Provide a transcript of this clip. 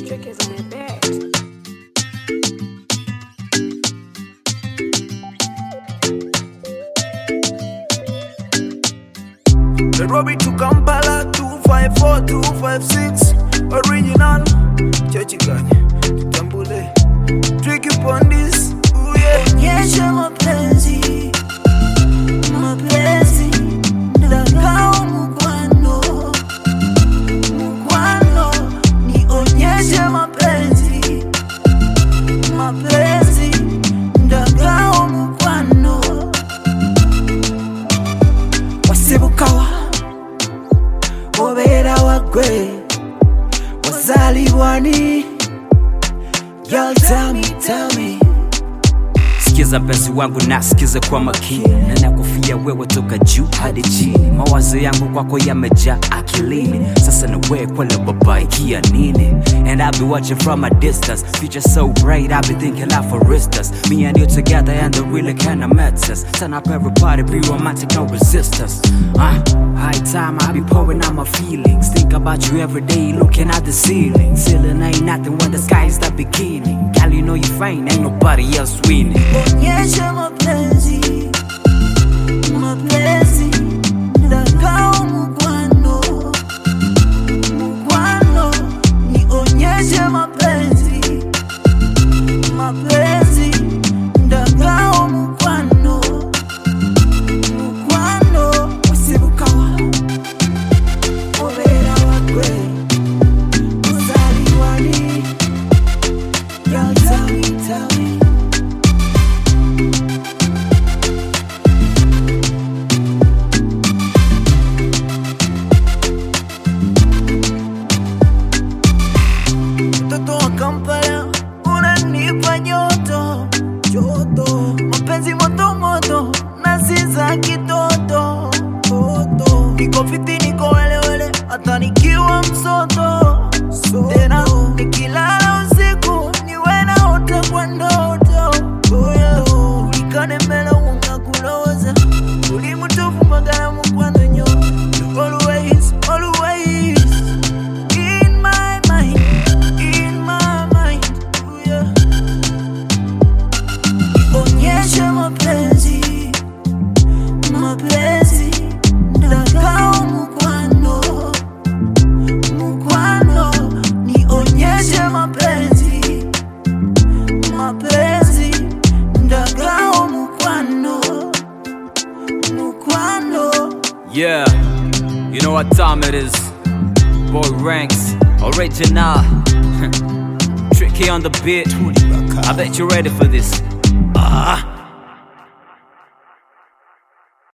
Trick is on the bed. Nairobi to Kampala 254 256 original Chachi Ganya Tambule Tricky Pondis. Ooh yeah. Onyesha mapenzi, mapenzi ndakao mukwano, mukwano nionyeshe mapenzi, mapenzi ndakao mukwano. Wasibukawa obera wagwe wazalibwani. Y'all tell me Sikiza mpenzi wangu na sikiza kwa makini, na nakufia wewe toka juu hadi chini. Mawazo yangu kwako yamejaa akilini, sasa na wewe kwa la babaikia nini? And I'll be watching from a distance, future so bright I'll be thinking life for instance. Me and you together and the really kinda matters. Turn up everybody, be romantic, no resistance. High time I'll be pouring out my feelings, think about you every day looking at the ceiling. Ceiling ain't nothing when the sky is the beginning. Girl, you know you fine, ain't nobody else winning. Onyesha mapenzi, mapenzi ndakao mukwano, mukwano nionyeshe mapenzi, mapenzi ndakao mukwano, mukwano wasibukawa obera wagwe uzaliwani. Y'all tell me Mtoto wa Kampala unanipa joto, joto. Mapenzi moto moto na si za kitoto, toto. Niko fiti niko welewele hata nikiwa msoto, tena nikilala usiku niwe naota kwa ndoto. Ulikane mbele unga kuloza ulimutufu magara mukwano nyo. Always, always in my mind, in my mind. Ooh yeah. onyesha mapenzi, mapenzi ndakao mukwano, mukwano nionyeshe mapenzi, mapenzi ndakao mukwano, mukwano. Yeah, you know what time it is. Boy Ranks, original. Tricky on the beat. I bet you're ready for this.